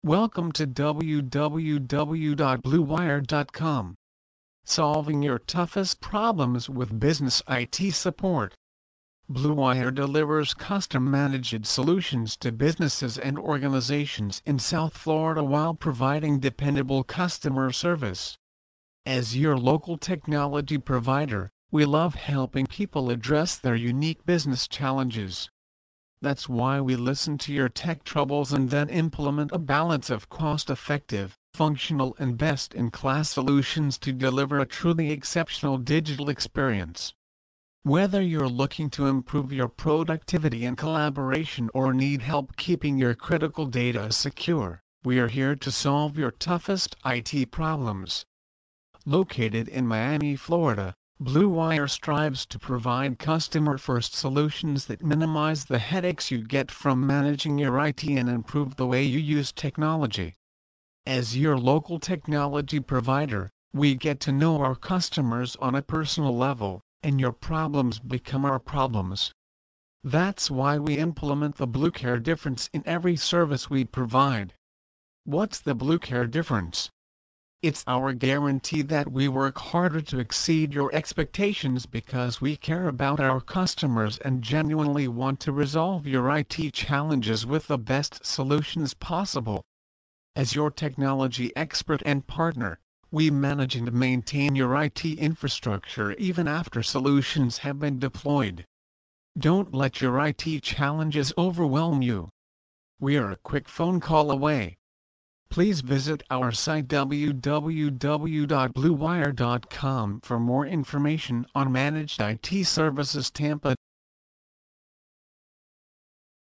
Welcome to www.bluewire.com. Solving your toughest problems with business IT support. Blue Wire delivers custom-managed solutions to businesses and organizations in South Florida while providing dependable customer service. As your local technology provider, we love helping people address their unique business challenges. That's why we listen to your tech troubles and then implement a balance of cost-effective, functional and best-in-class solutions to deliver a truly exceptional digital experience. Whether you're looking to improve your productivity and collaboration or need help keeping your critical data secure, we are here to solve your toughest IT problems. Located in Miami, Florida, Blue Wire strives to provide customer-first solutions that minimize the headaches you get from managing your IT and improve the way you use technology. As your local technology provider, we get to know our customers on a personal level, and your problems become our problems. That's why we implement the Blue Care difference in every service we provide. What's the Blue Care difference? It's our guarantee that we work harder to exceed your expectations because we care about our customers and genuinely want to resolve your IT challenges with the best solutions possible. As your technology expert and partner, we manage and maintain your IT infrastructure even after solutions have been deployed. Don't let your IT challenges overwhelm you. We are a quick phone call away. Please visit our site www.bluewire.com for more information on managed IT services Tampa.